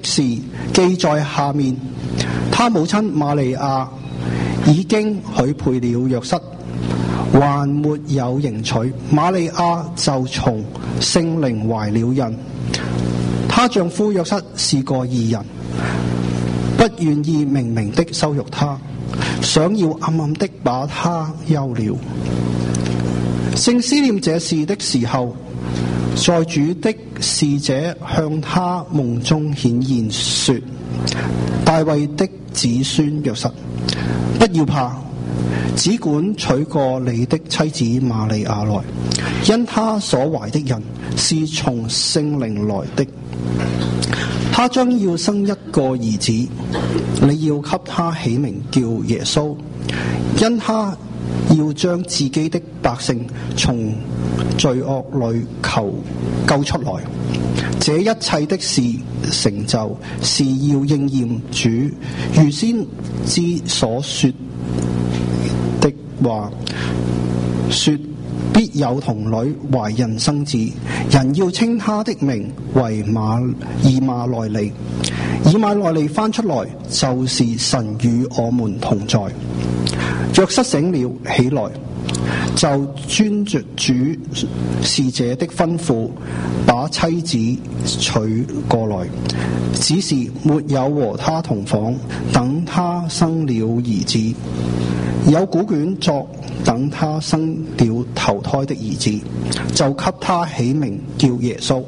事記在下面。他母親瑪利亞已經許配了約瑟，還沒有迎娶，瑪利亞就從聖靈懷了孕。她丈夫約瑟是個義人，不願意明明的羞辱她，想要暗暗的把她休了。正思念這事的時候，在主的使者向他夢中顯現說：大衛的子孫約瑟，不要怕，只管娶過你的妻子瑪利亞來，因他所懷的人是從聖靈來的。他將要生一個兒子，你要給他起名叫耶穌，因他要將自己的百姓從罪惡裏救出來。這一切的事成就，是要應驗主預先知所說的話，說必有童女懷孕生子，人要稱他的名為以馬內利。以馬內利翻出來就是神與我們同在。約瑟醒了起來，就遵着主使者的吩咐，把妻子娶過來，只是沒有和他同房，等他生了兒子，有古卷作等他生了頭胎的兒子，就給他起名叫耶穌。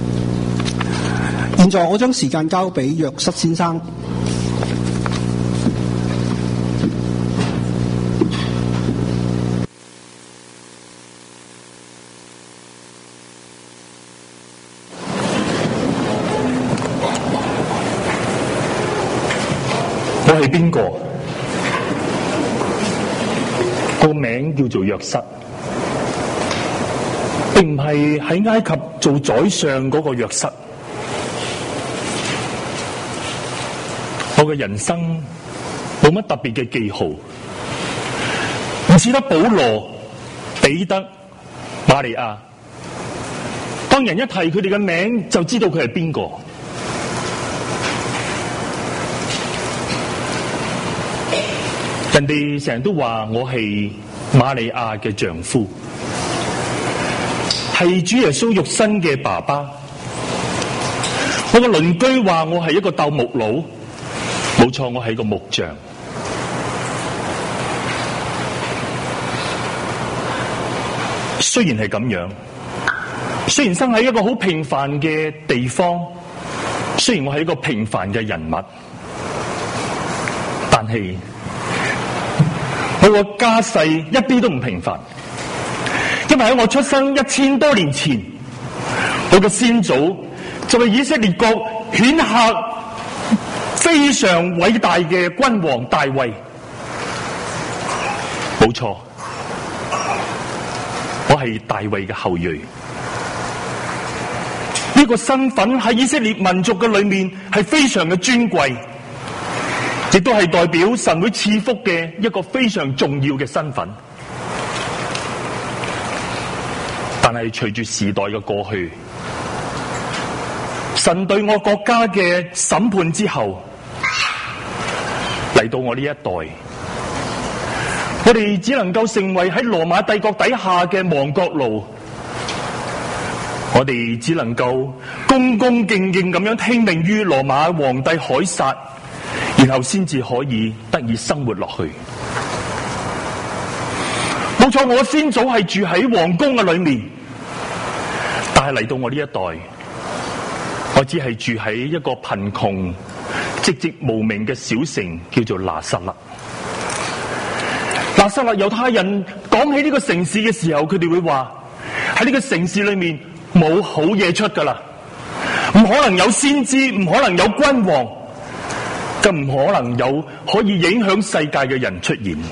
現在我將時間交俾約瑟先生。 我係邊個？個名叫做約瑟，並唔係喺埃及做宰相嗰個約瑟。我嘅人生冇乜特別嘅記號，唔似得保羅、彼得、瑪利亞。當人一提佢哋嘅名，就知道佢係邊個。人哋成日都話我係瑪利亞嘅丈夫，係主耶穌肉身嘅爸爸。我個鄰居話我係一個鬥木佬，冇錯，我係個木匠。雖然係咁樣，雖然生喺一個好平凡嘅地方，雖然我係一個平凡嘅人物，但係我個家世一啲都唔平凡，因為喺我出生1000多年前，我嘅先祖就係以色列國顯赫非常偉大嘅君王大衛。冇錯，我係大衛嘅後裔。呢個身份喺以色列民族嘅裏面係非常嘅尊貴，亦都係代表神會賜福嘅一個非常重要嘅身份。但係隨住時代嘅過去，神對我國家嘅審判之後，嚟到我呢一代，我哋只能夠成為喺羅馬帝國底下嘅亡國奴，我哋只能夠恭恭敬敬咁樣聽命於羅馬皇帝凱撒，然後先至可以得以生活落去。冇錯，我先祖係住喺皇宮嘅裏面，但係嚟到我呢一代，我只係住喺一個貧窮寂寂無名嘅小城，叫做拿撒勒。拿撒勒猶太人講起呢個城市嘅時候，佢哋會話喺呢個城市裏面冇好嘢出噶啦，唔可能有先知，唔可能有君王，更唔可能有可以影響世界嘅人出現。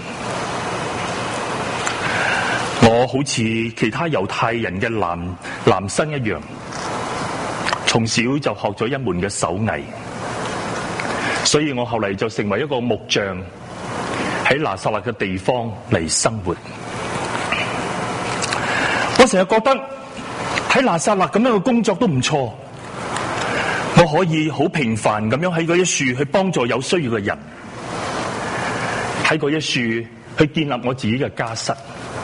我好似其他猶太人嘅男生一樣，從小就學咗一門嘅手藝，所以我後嚟就成為一個木匠，喺拿撒勒嘅地方嚟生活。我成日覺得喺拿撒勒咁樣嘅工作都唔錯，我可以好平凡咁樣喺嗰一樹去幫助有需要嘅人，喺嗰一樹去建立我自己嘅家室。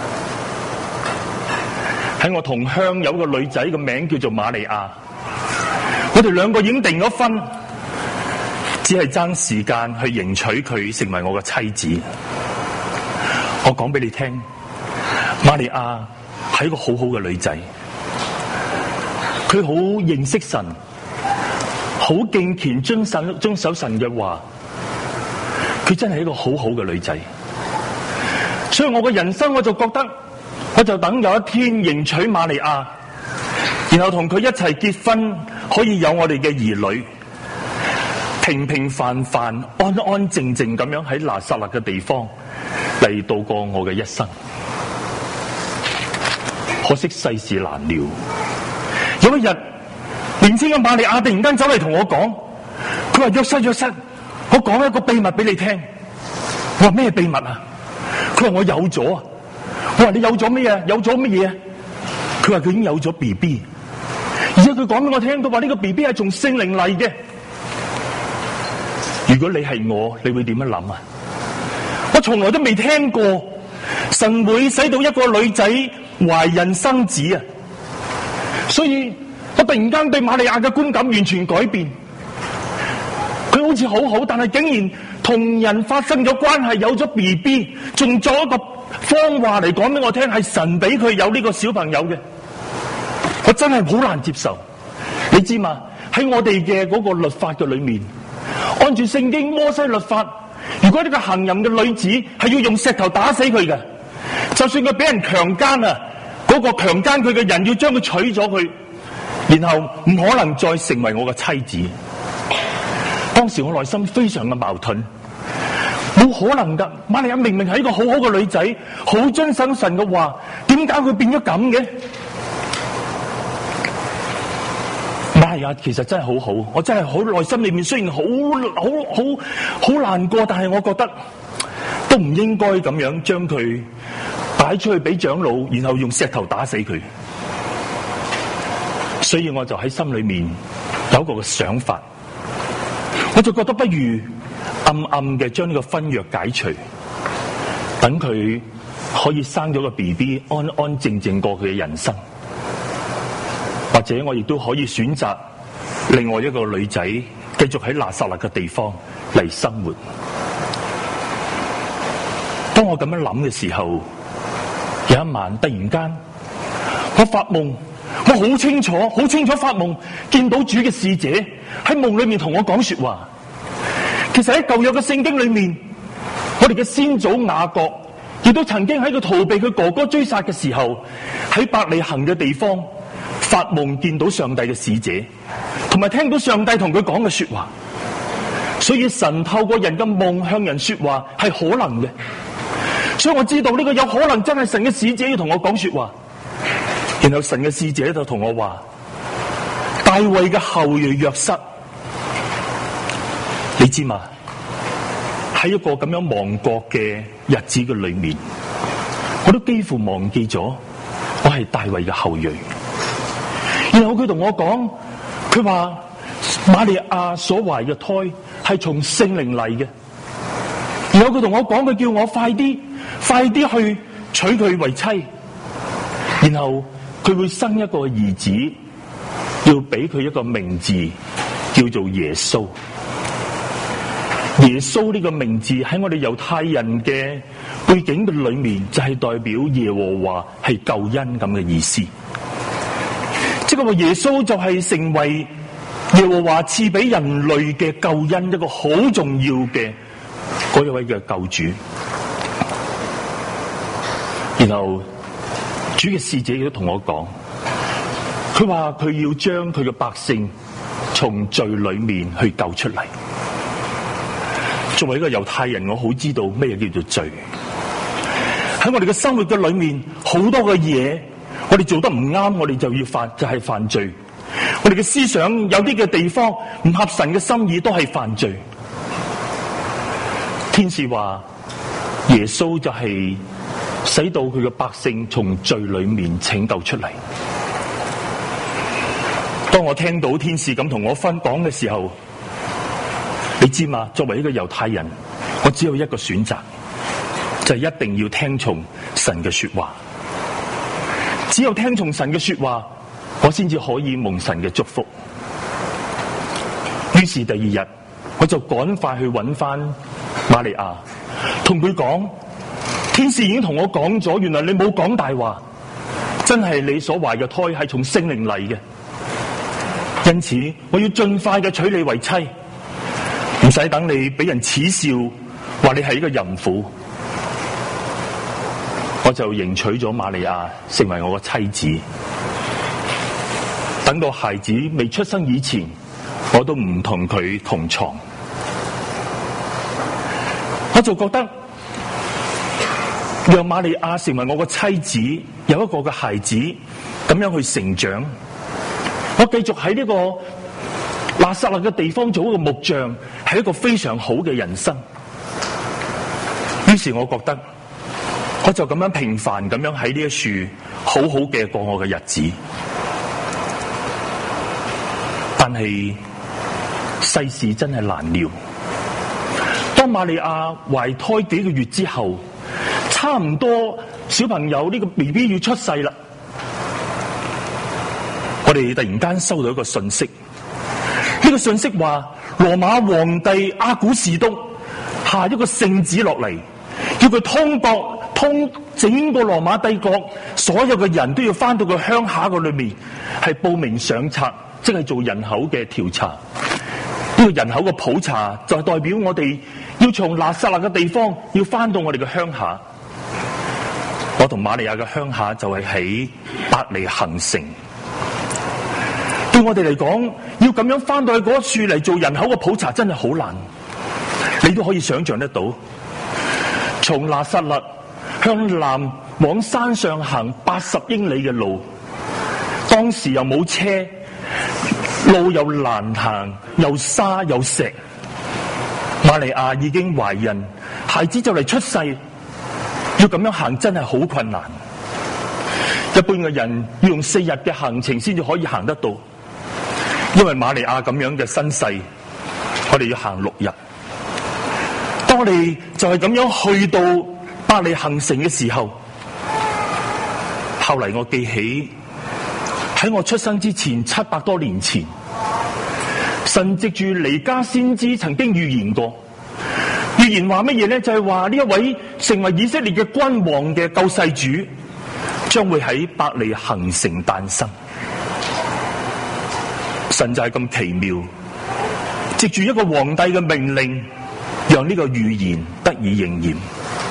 喺我同鄉有個女仔嘅名叫做瑪利亞，我哋兩個已經訂咗婚，只係爭時間去迎娶佢成為我嘅妻子。我講俾你聽，瑪利亞係一個好好嘅女仔，佢好認識神，好敬虔遵守神嘅話，佢真係一個好好嘅女仔。所以我嘅人生我就覺得，我就等有一天迎娶瑪利亞，然後同佢一齊結婚，可以有我哋嘅兒女，平平凡凡、安安靜靜咁樣喺拿撒勒嘅地方嚟度過我嘅一生。可惜世事難料，有一日，年輕嘅瑪利亞突然間走嚟同我講，佢話約瑟，我講一個秘密俾你聽。我話咩秘密啊？佢話我有咗啊！我話你有咗咩啊？有咗乜嘢啊？佢話佢已經有咗 BB， 而且佢講俾我聽，佢話呢個 BB 係從聖靈嚟嘅。如果你係我，你會點樣諗啊？我從來都未聽過神會使到一個女仔懷孕生子啊！所以我突然間對瑪利亞嘅觀感完全改變。佢好似好好，但係竟然同人發生咗關係，有咗 BB， 仲做一個謊話嚟講俾我聽，係神俾佢有呢個小朋友嘅。我真係好難接受。你知嘛？喺我哋嘅嗰個律法嘅裏面，按住聖經摩西律法，如果呢個行淫嘅女子係要用石頭打死佢嘅，就算佢俾人強姦啊，嗰個強姦佢嘅人要將佢娶咗佢，然後唔可能再成為我嘅妻子。當時我內心非常嘅矛盾，冇可能噶。瑪利亞明明係一個好好嘅女仔，好遵守神嘅話，點解會變咗咁嘅？瑪利亞其實真係好好，我真係好內心裏面雖然好難過，但係我覺得都唔應該咁樣將佢擺出去俾長老，然後用石頭打死佢。所以我就喺心裏面有一個想法，我就覺得不如暗暗嘅將呢個婚約解除，等佢可以生咗個 BB， 安安靜靜過佢嘅人生。或者我亦都可以選擇另外一個女仔，繼續喺拿撒勒嘅地方嚟生活。當我咁樣諗嘅時候，有一晚突然間我發夢，我好清楚發夢，見到主嘅使者喺夢裏面同我講說話。其實喺舊約嘅聖經裏面，我哋嘅先祖雅各亦都曾經喺佢逃避佢哥哥追殺嘅時候，喺伯利恆嘅地方發夢見到上帝嘅使者，同埋聽到上帝同佢講嘅說話。所以神透過人嘅夢向人說話係可能嘅，所以我知道呢個有可能真係神嘅使者要同我講說話。然後神嘅使者就同我話，大衛嘅後裔約瑟，你知嘛？喺一個咁樣亡國嘅日子嘅裏面，我都幾乎忘記咗我係大衛嘅後裔。然後佢同我講，佢話瑪利亞所懷嘅胎係從聖靈嚟嘅。然後佢同我講，佢叫我快啲去娶佢為妻，然後佢會生一個兒子，要俾佢一個名字叫做耶穌。耶穌呢個名字喺我哋猶太人嘅背景嘅裏面，就係代表耶和華係救恩咁嘅意思。即係話耶穌就係成為耶和華賜俾人類嘅救恩一個好重要嘅嗰一位嘅救主。然後主嘅使者亦都同我講，佢話佢要將佢嘅百姓從罪裏面去救出嚟。作為一個猶太人，我好知道咩叫做罪。喺我哋嘅生活嘅裏面，好多嘅嘢我哋做得唔啱，我哋就係犯罪。我哋嘅思想有啲嘅地方唔合神嘅心意，都係犯罪。天使話耶穌就係使到佢嘅百姓從罪裏面拯救出嚟。 當我聽到天使咁同我講嘅時候，你知嘛？作為一個猶太人，我只有一個選擇，就係一定要聽從神嘅說話。只有聽從神嘅說話，我先至可以蒙神嘅祝福。於是第二日，我就趕快去揾翻瑪利亞，同佢講，天使已經同我講咗，原來你冇講大話，真係你所懷嘅胎係從聖靈嚟嘅，因此我要盡快嘅娶你為妻，唔使等你俾人恥笑，話你係一個淫婦。我就迎娶咗瑪利亞成為我嘅妻子。等到孩子未出生以前，我都唔同佢同床。我就覺得讓瑪利亞成為我嘅妻子，有一個嘅孩子咁樣去成長，我繼續喺呢個拿撒勒嘅地方做一個木匠，係一個非常好嘅人生。於是我覺得我就咁樣平凡咁樣喺呢一處好好嘅過我嘅日子。但係世事真係難料，當瑪利亞懷胎幾個月之後，差唔多小朋友呢個 BB 要出世啦，我哋突然間收到一個信息，呢個信息話羅馬皇帝阿古士督下一個聖旨落嚟，叫佢通整個羅馬帝國所有嘅人都要翻到個鄉下個裏面，係報名上冊，即係做人口嘅調查。呢個人口嘅普查就係代表我哋要從拿撒勒嘅地方要翻到我哋嘅鄉下。我同瑪利亞嘅鄉下就係喺伯利恆城。對我哋嚟講，要咁樣翻到去嗰處嚟做人口嘅普查真係好難。你都可以想象得到，從拿撒勒向南往山上行80英里嘅路，當時又冇車，路又難行，又沙又石。瑪利亞已經懷孕，孩子就嚟出世，要咁樣行真係好困難。一般嘅人要用4日嘅行程先至可以行得到，因為瑪利亞咁樣嘅身世，我哋要行6日。當我哋就係咁樣去到伯利恆城嘅時候，後嚟我記起喺我出生之前700多年前，神藉住彌迦先知曾經預言過，預言話乜嘢呢？就係話呢一位成為以色列嘅君王嘅救世主，將會喺伯利恆城誕生。神就係咁奇妙，藉住一個皇帝嘅命令，讓呢個預言得以應驗。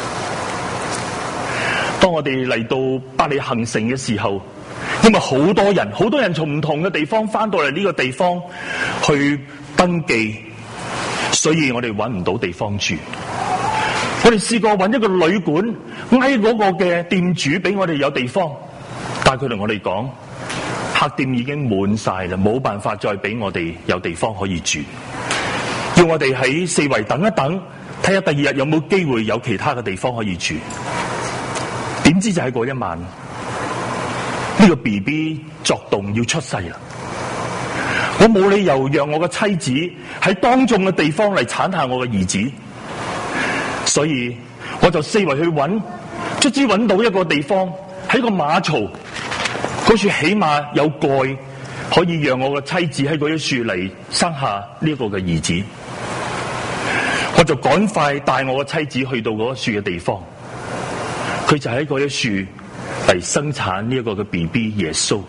當我哋嚟到伯利恆城嘅時候，因為好多人從唔同嘅地方翻到嚟呢個地方去登記，所以我哋揾唔到地方住。我哋試過揾一個旅館，嗌嗰個嘅店主俾我哋有地方，但係佢同我哋講，客店已經滿晒啦，冇辦法再俾我哋有地方可以住，要我哋喺四圍等一等，睇下第二日有冇機會有其他嘅地方可以住。點知就喺嗰一晚，呢個 BB 作動要出世啦！我冇理由讓我嘅妻子喺當眾嘅地方嚟產下我嘅兒子，所以我就四圍去揾，卒之揾到一個地方，喺個馬槽嗰處，起碼有蓋可以讓我嘅妻子喺嗰一處嚟生下呢個嘅兒子。我就趕快帶我嘅妻子去到嗰一處嘅地方，佢就喺嗰一處嚟生產呢一個嘅 BB 耶穌。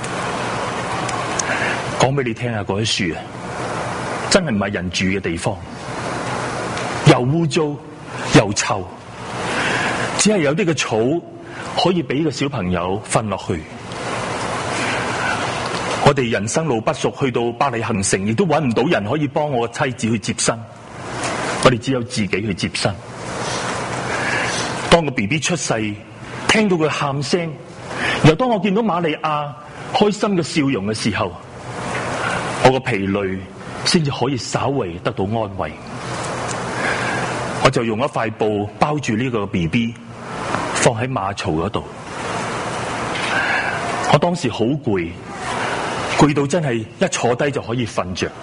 講俾你聽下，嗰一樹啊，真係唔係人住嘅地方，又污糟又臭，只係有啲嘅草可以俾個小朋友瞓落去。我哋人生路不熟，去到伯利恆城亦都揾唔到人可以幫我嘅妻子去接生，我哋只有自己去接生。當個 BB 出世，聽到佢喊聲，又當我見到瑪利亞開心嘅笑容嘅時候，我個疲累先至可以稍微得到安慰。我就用一塊布包住呢個 BB， 放喺馬槽嗰度。我當時好攰攰到真係一坐低就可以瞓着。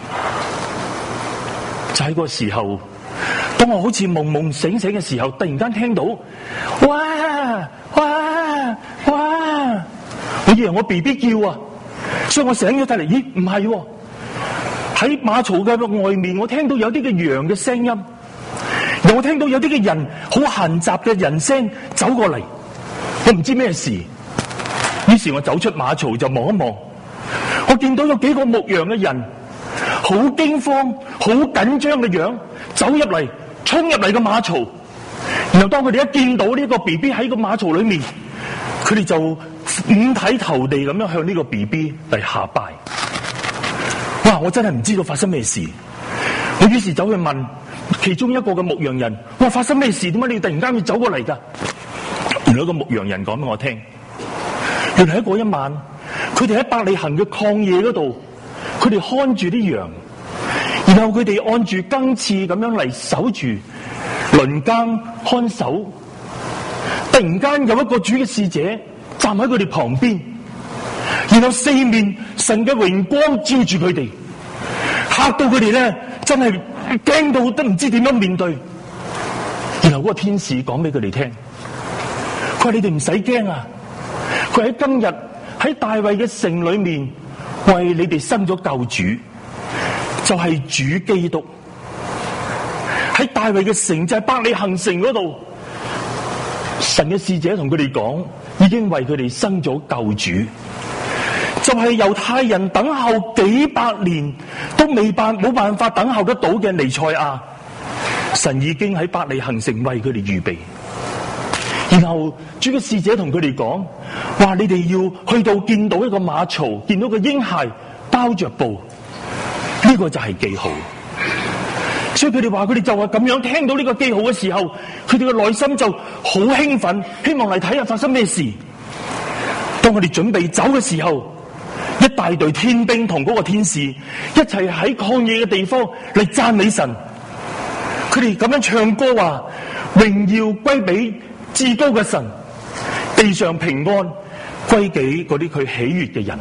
就喺嗰個時候，當我好似夢夢醒醒嘅時候，突然間聽到哇哇哇，我以為我 BB 叫啊，所以我醒咗睇嚟，咦唔係喎，喺馬槽嘅外面，我聽到有啲嘅羊嘅聲音，然後我聽到有啲嘅人好閒雜嘅人聲走過嚟，我唔知咩事，於是我走出馬槽就望一望，我見到有幾個牧羊嘅人好驚慌好緊張嘅樣走入嚟，衝入嚟個馬槽，然後當佢哋一見到呢個 BB 喺個馬槽裏面，佢哋就五體投地咁樣向呢個 BB 嚟下拜。哇！我真係唔知道發生咩事，我於是走去問其中一個嘅牧羊人：哇，發生咩事？點解你突然間要走過嚟㗎？原來一個牧羊人講俾我聽，原來喺嗰一晚，佢哋喺伯利恆嘅曠野嗰度，佢哋看住啲羊，然後佢哋按住更次咁樣嚟守住輪更看守。突然間有一個主嘅使者站喺佢哋旁邊，然後四面神嘅榮光照住佢哋，嚇到佢哋咧真係驚到都唔知點樣面對。然後嗰個天使講俾佢哋聽，佢話：你哋唔使驚啊！佢喺今日喺大衛嘅城裏面為你哋生咗救主，就係主基督。喺大衛嘅城，就係伯利恆城嗰度，神嘅使者同佢哋講，已經為佢哋生咗救主，就係猶太人等候幾百年都冇辦法等候得到嘅彌賽亞。神已經喺伯利恆城為佢哋預備。然後主嘅使者同佢哋講，話你哋要去到見到一個馬槽，見到個嬰孩包着布，呢個就係記號。所以佢哋話，佢哋就係咁樣聽到呢個記號嘅時候，佢哋嘅內心就好興奮，希望嚟睇下發生咩事。當佢哋準備走嘅時候，一大隊天兵同嗰個天使一齊喺曠野嘅地方嚟讚美神。佢哋咁樣唱歌話：榮耀歸俾至高嘅神，地上平安歸給嗰啲佢喜悅嘅人。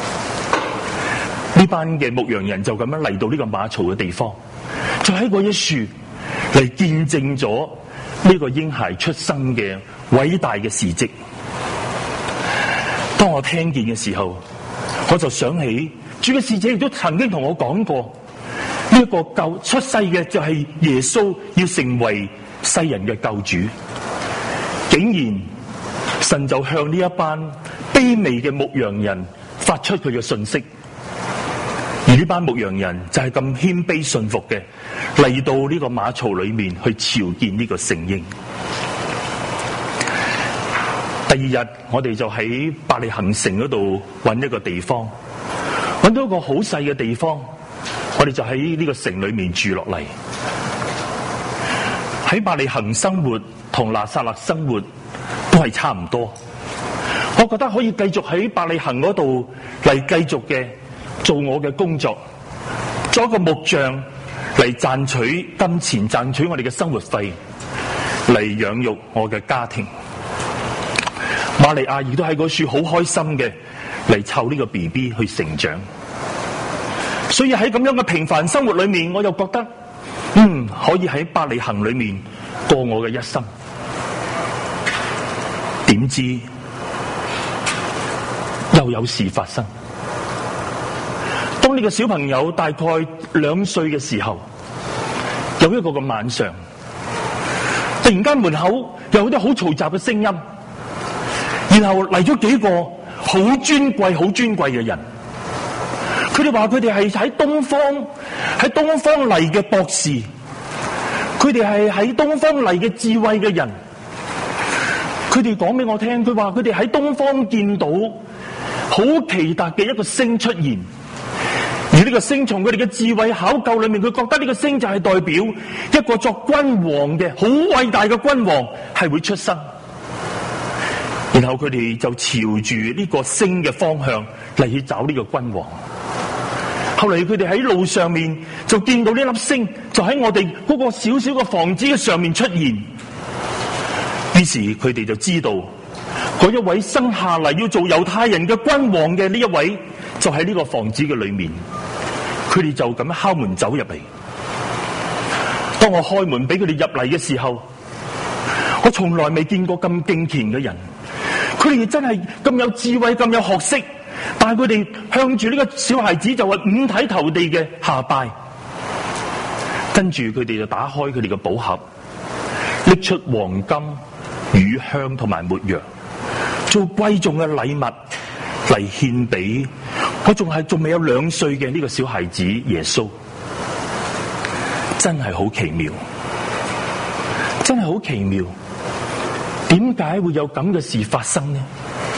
呢班嘅牧羊人就咁樣嚟到呢個馬槽嘅地方，就喺嗰一樹嚟見證咗呢個嬰孩出生嘅偉大嘅事蹟。當我聽見嘅時候，我就想起主嘅使者亦都曾經同我講過，呢一個出世嘅就係耶穌要成為世人嘅救主。竟然神就向呢一班卑微嘅牧羊人發出佢嘅信息，而呢班牧羊人就係咁謙卑信服嘅嚟到呢個馬槽裏面去朝見呢個聖嬰。第二日我哋就喺伯利恆城嗰度揾一個地方，揾到一個好細嘅地方，我哋就喺呢個城裏面住落嚟。喺伯利恆生活同拿撒勒生活都係差唔多，我覺得可以繼續喺伯利恆嗰度嚟繼續嘅做我嘅工作，做一個木匠嚟賺取金錢，賺取我哋嘅生活費，嚟養育我嘅家庭。瑪利亞亦都喺嗰處好開心嘅嚟湊呢個 BB 去成長。所以喺咁樣嘅平凡生活裏面，我又覺得可以喺伯利恆裏面過我嘅一生。點知又有事發生。當呢個小朋友大概2歲嘅時候，有一個嘅晚上，突然間門口有啲好嘈雜嘅聲音，然後嚟咗幾個好尊貴嘅人。佢哋話佢哋係喺東方嚟嘅博士，佢哋係喺東方嚟嘅智慧嘅人。佢哋講俾我聽，佢話佢哋喺東方見到好奇特嘅一個星出現，而呢個星從佢哋嘅智慧考究裏面，佢覺得呢個星就係代表一個作君王嘅好偉大嘅君王係會出生。然後佢哋就朝住呢個星嘅方向嚟去找呢個君王。後嚟佢哋喺路上面就見到呢粒星就喺我哋嗰個小小嘅房子嘅上面出現。於是佢哋就知道嗰一位生下嚟要做猶太人嘅君王嘅呢一位就喺呢個房子嘅裏面，佢哋就咁敲門走入嚟。當我開門俾佢哋入嚟嘅時候，我從來未見過咁敬虔嘅人，佢哋真係咁有智慧、咁有學識，但係佢哋向住呢個小孩子就係五體投地嘅下拜。跟住佢哋就打開佢哋嘅寶盒，拎出黃金、乳香同埋沒藥，做貴重嘅禮物嚟獻俾我仲未有2歲嘅呢個小孩子耶穌。真係好奇妙，真係好奇妙。點解會有咁嘅事發生呢？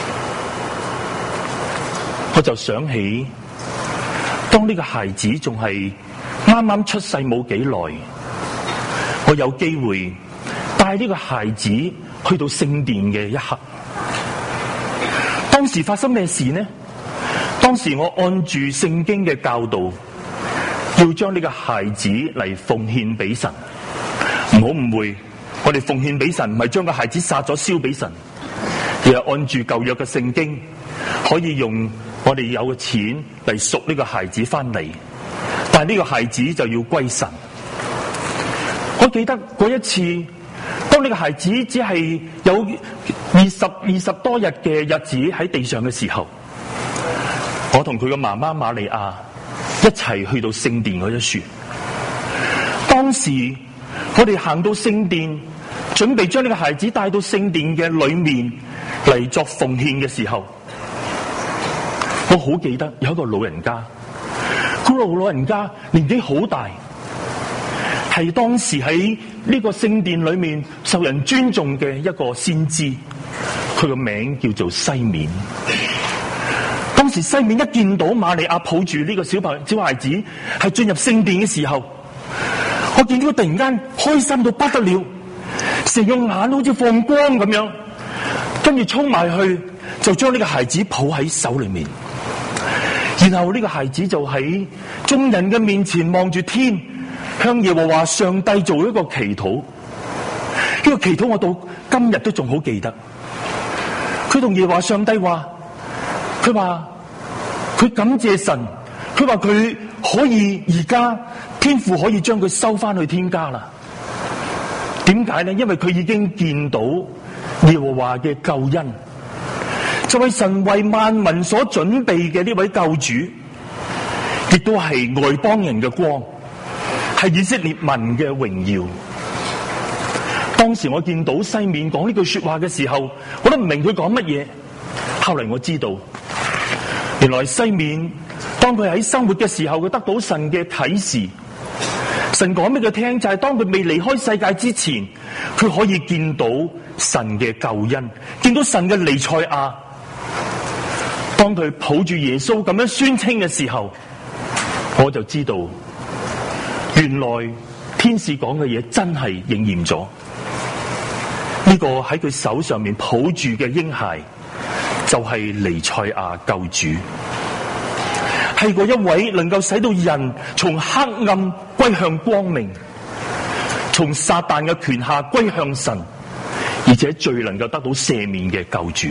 我就想起，當呢個孩子仲係啱啱出世冇幾耐，我有機會帶呢個孩子去到聖殿嘅一刻。當時發生咩事呢？當時我按住聖經嘅教導，要將呢個孩子嚟奉獻俾神。唔好誤會，我哋奉獻俾神唔係將個孩子殺咗燒俾神，而係按住舊約嘅聖經，可以用我哋有嘅錢嚟贖呢個孩子翻嚟，但係呢個孩子就要歸神。我記得嗰一次，當呢個孩子只係有二十多日嘅日子喺地上嘅時候，我同佢嘅媽媽瑪利亞一齊去到聖殿嗰一處。當時我哋行到聖殿，準備將呢個孩子帶到聖殿嘅裏面嚟作奉獻嘅時候，我好記得有一個老人家，嗰個老人家年紀好大，係當時喺呢個聖殿裏面受人尊重嘅一個先知，佢個名叫做西面。當時西面一見到瑪利亞抱住呢個小孩子係進入聖殿嘅時候，我見到佢突然間開心到不得了，成個眼好似放光咁樣，跟住衝埋去就將呢個孩子抱喺手裏面，然後呢個孩子就喺眾人嘅面前望住天，向耶和華上帝做一個祈禱。呢個祈禱我到今日都仲好記得。佢同耶和華上帝話，佢話佢感謝神，佢話佢可以而家天父可以將佢收翻去天家啦。點解呢？因為佢已經見到耶和華嘅救恩，就係神為萬民所準備嘅呢位救主，亦都係外邦人嘅光，係以色列民嘅榮耀。當時我見到西面講呢句說話嘅時候，我都唔明佢講乜嘢。後嚟我知道，原來西面當佢喺生活嘅時候，佢得到神嘅啟示。神講俾佢聽，就係當佢未離開世界之前，佢可以見到神嘅救恩，見到神嘅彌賽亞。當佢抱住耶穌咁樣宣稱嘅時候，我就知道原來天使講嘅嘢真係應驗咗。呢個喺佢手上面抱住嘅嬰孩就係彌賽亞救主，係嗰一位能夠使到人從黑暗歸向光明，從撒旦嘅權下歸向神，而且最能夠得到赦免嘅救主。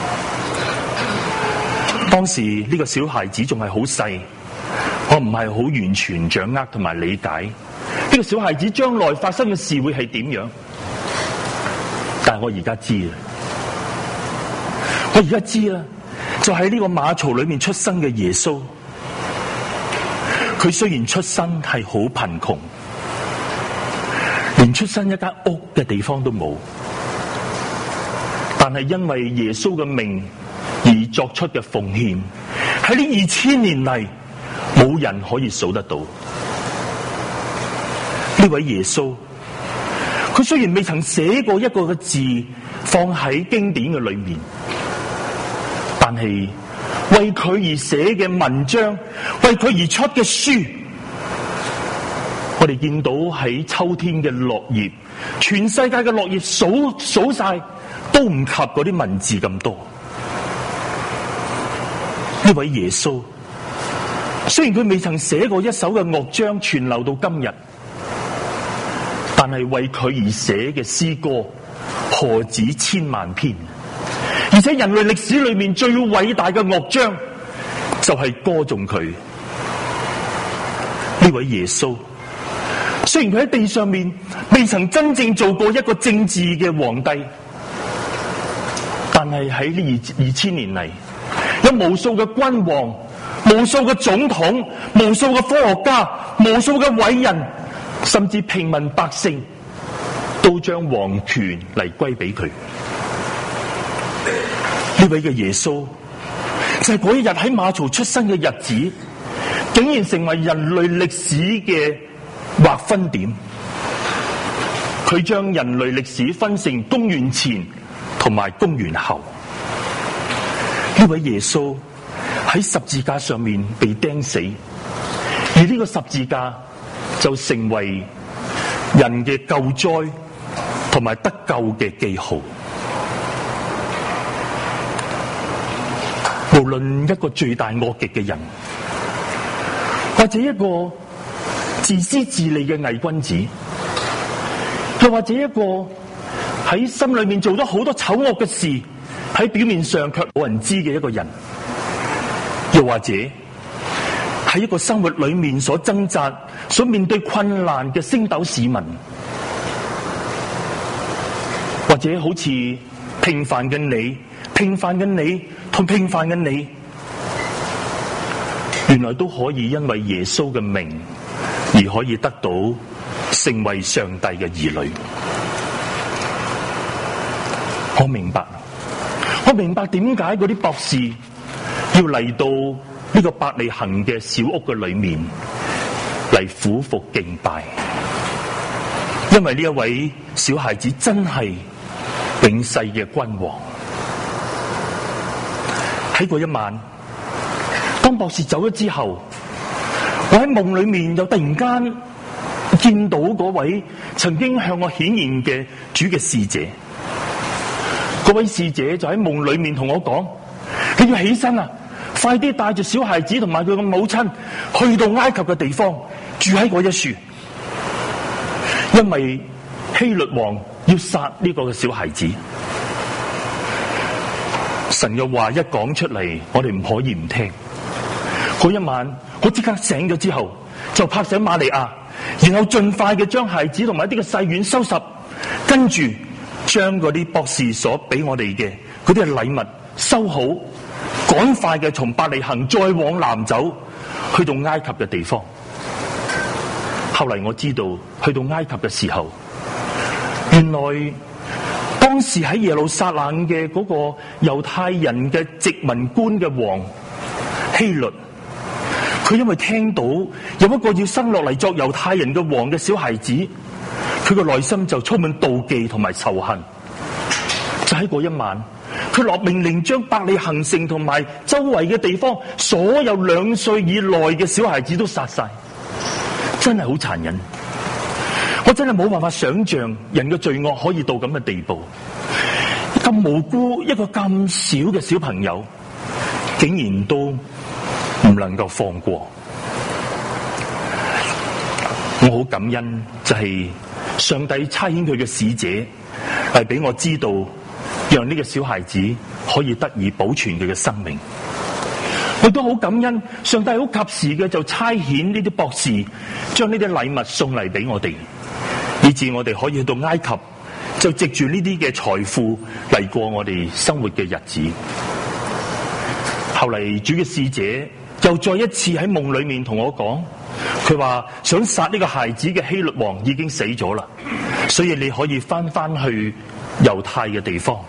當時呢個小孩子仲係好細，我唔係好完全掌握同埋理解呢個小孩子將來發生嘅事會係點樣，但係我而家知啦，我而家知啦，就喺呢個馬槽裏面出生嘅耶穌，佢雖然出身係好貧窮，連出身一間屋嘅地方都冇，但係因為耶穌嘅名而作出嘅奉獻，喺呢2000年嚟冇人可以數得到。呢位耶穌，佢雖然未曾寫過一個嘅字放喺經典嘅裏面，但係為佢而寫嘅文章，為佢而出嘅書，我哋見到喺秋天嘅落葉，全世界嘅落葉數晒都唔及嗰啲文字咁多。呢位耶穌，雖然佢未曾寫過一首嘅樂章傳流到今日，但係為佢而寫嘅詩歌何止千萬篇，而且人類歷史裏面最偉大嘅樂章就係歌頌佢呢位耶穌。雖然佢喺地上面未曾真正做過一個政治嘅皇帝，但係喺呢2000年嚟，有無數嘅君王、無數嘅總統、無數嘅科學家、無數嘅偉人，甚至平民百姓，都將皇權嚟歸俾佢。呢位嘅耶穌就係嗰一日喺馬槽出生嘅日子，竟然成為人類歷史嘅劃分點。佢將人類歷史分成公元前同埋公元後。呢位耶穌喺十字架上面被釘死，而呢個十字架就成為人嘅救災同埋得救嘅記號。無論一個罪大惡極嘅人，或者一個自私自利嘅偽君子，又或者一個喺心裏面做咗好多醜惡嘅事，喺表面上卻冇人知嘅一個人，又或者喺一個生活裏面所掙扎、所面對困難嘅星斗市民，或者好似平凡嘅你、平凡嘅你同平凡嘅你，原來都可以因為耶穌嘅名而可以得到成為上帝嘅兒女。我明白點解嗰啲博士要嚟到呢個伯利恆嘅小屋嘅裏面嚟俯伏敬拜，因為呢一位小孩子真係永世嘅君王。喺嗰一晚，當博士走咗之後，我喺夢裏面又突然間見到嗰位曾經向我顯現嘅主嘅使者。嗰位使者就喺夢裏面同我講：你要起身啊，快啲帶住小孩子同埋佢嘅母親去到埃及嘅地方住喺嗰一處，因為希律王要殺呢個嘅小孩子。神嘅話一講出嚟，我哋唔可以唔聽。嗰一晚我即刻醒咗之後，就拍醒瑪利亞，然後盡快嘅將孩子同埋一啲嘅細軟收拾，跟住將嗰啲博士所俾我哋嘅嗰啲禮物收好，趕快嘅從伯利恆再往南走，去到埃及嘅地方。後嚟我知道，去到埃及嘅時候，原來當時喺耶路撒冷嘅嗰個猶太人嘅殖民官嘅王希律，佢因為聽到有一個要生落嚟作猶太人嘅王嘅小孩子，佢個內心就充滿妒忌同埋仇恨。就喺嗰一晚，佢落命令將伯利恆城同埋周圍嘅地方所有2歲以內嘅小孩子都殺晒，真係好殘忍。我真係冇辦法想象人嘅罪惡可以到咁嘅地步，咁無辜一個咁小嘅小朋友，竟然都唔能夠放過。我好感恩，就係上帝差遣佢嘅使者嚟俾我知道，讓呢個小孩子可以得以保存佢嘅生命。我都好感恩，上帝好及時嘅就差遣呢啲博士，將呢啲禮物送嚟俾我哋，以致我哋可以去到埃及，就藉住呢啲嘅財富嚟過我哋生活嘅日子。後嚟主嘅使者又再一次喺夢裏面同我講，佢話想殺呢個孩子嘅希律王已經死咗啦，所以你可以翻去猶太嘅地方。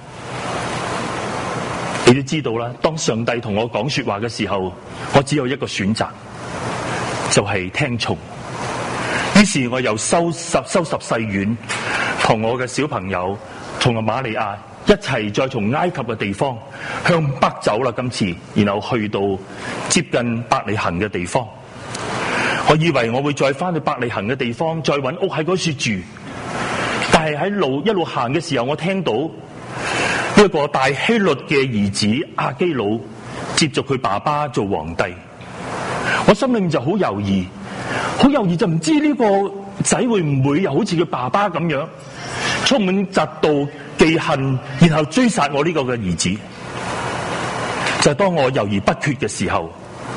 你都知道啦，當上帝同我講說話嘅時候，我只有一個選擇，就係聽從。於是我又收拾細軟，同我嘅小朋友同阿瑪利亞一齊再從埃及嘅地方向北走啦。今次然後去到接近伯利恆嘅地方，我以為我會再翻去伯利恆嘅地方再搵屋喺嗰處住，但係喺一路行嘅時候，我聽到呢個大希律嘅兒子亞基魯接續佢爸爸做皇帝。我心裏面就好猶豫，就唔知呢個仔會唔會又好似佢爸爸咁樣充滿嫉妒記恨，然後追殺我呢個嘅兒子。就係當我猶豫不決嘅時候，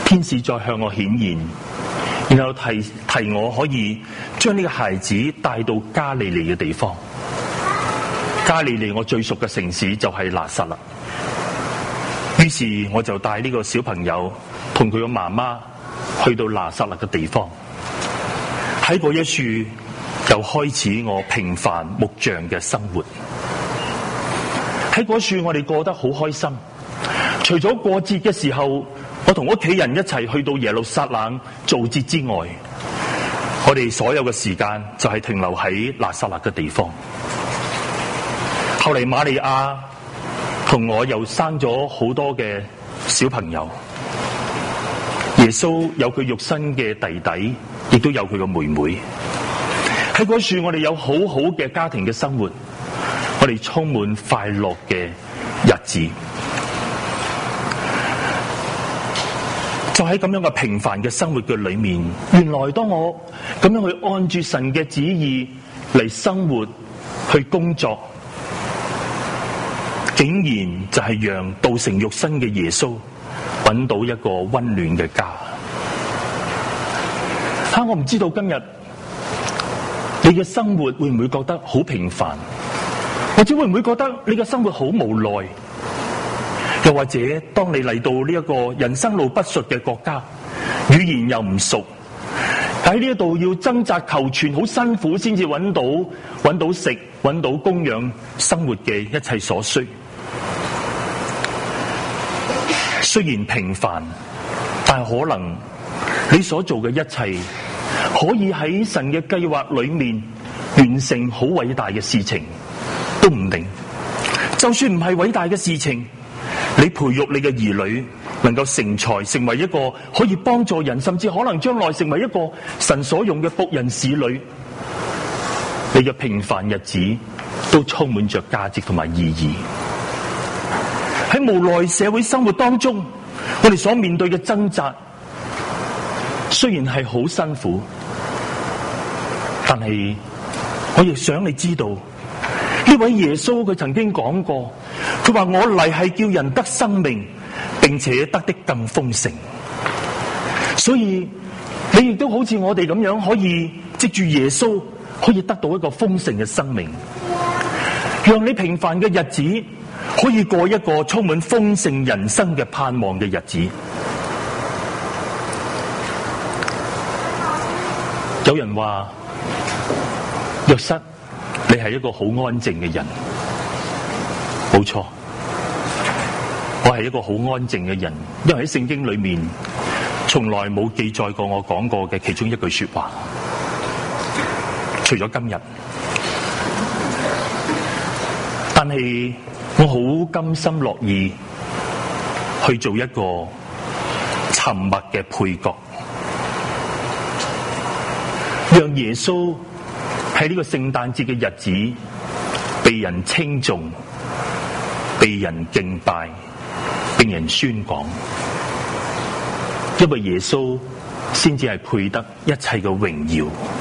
天使再向我顯現，然後提我可以將呢個孩子帶到加利利嘅地方。加利利我最熟嘅城市就係拿撒勒，於是我就帶呢個小朋友同佢嘅媽媽去到拿撒勒嘅地方。喺嗰一處又開始我平凡木匠嘅生活。喺嗰處我哋過得好開心，除咗過節嘅時候我同屋企人一齊去到耶路撒冷做節之外，我哋所有嘅時間就係停留喺拿撒勒嘅地方。後嚟瑪利亞同我又生咗好多嘅小朋友，耶穌有佢肉身嘅弟弟，亦都有佢嘅妹妹。喺嗰處我哋有好好嘅家庭嘅生活，我哋充滿快樂嘅日子。就喺咁樣嘅平凡嘅生活嘅裏面，原來當我咁樣去按住神嘅旨意嚟生活去工作，竟然就係讓道成肉身嘅耶穌揾到一個溫暖嘅家。我唔知道今日你嘅生活會唔會覺得好平凡，或者會唔會覺得你嘅生活好無奈？又或者當你嚟到呢一個人生路不熟嘅國家，語言又唔熟，喺呢一度要掙扎求存，好辛苦先至揾到食，揾到供養生活嘅一切所需。雖然平凡，但係可能你所做嘅一切可以喺神嘅計劃裏面完成好偉大嘅事情，都唔定。就算唔係偉大嘅事情，你培育你嘅兒女能夠成才，成為一個可以幫助人，甚至可能將來成為一個神所用嘅僕人使女，你嘅平凡日子都充滿着價值同埋意義。喺無奈社會生活當中，我哋所面對嘅掙扎雖然係好辛苦，但係我亦想你知道，呢位耶穌佢曾經講過，佢話我嚟係叫人得生命，並且得的更豐盛。所以你亦都好似我哋咁樣，可以藉住耶穌可以得到一個豐盛嘅生命，讓你平凡嘅日子可以過一個充滿豐盛人生嘅盼望嘅日子。有人話約瑟，你係一個好安靜嘅人。冇錯，我係一個好安靜嘅人，因為喺聖經裏面從來冇記載過我講過嘅其中一句說話，除咗今日。但係我好甘心樂意去做一個沉默嘅配角，讓耶穌喺呢個聖誕節嘅日子被人稱頌，被人敬拜，被人宣講。因為耶穌先至係配得一切嘅榮耀。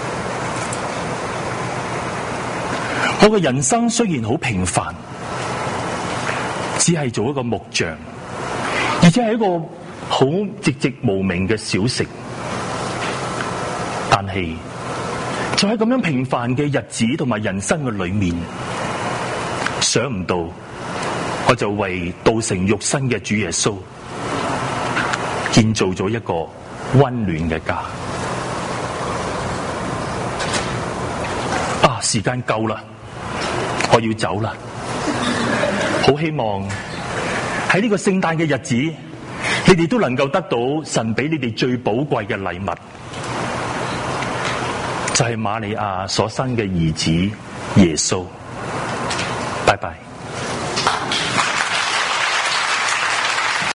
我嘅人生雖然好平凡，只係做一個木匠，而且係一個好寂寂無名嘅小食，但係就喺咁樣平凡嘅日子同埋人生嘅裏面，想唔到我就為道成肉身嘅主耶穌建造咗一個溫暖嘅家。時間夠啦，我要走啦。好希望喺呢個聖誕嘅日子，你哋都能夠得到神俾你哋最寶貴嘅禮物，就係瑪利亞所生嘅兒子耶穌。拜拜。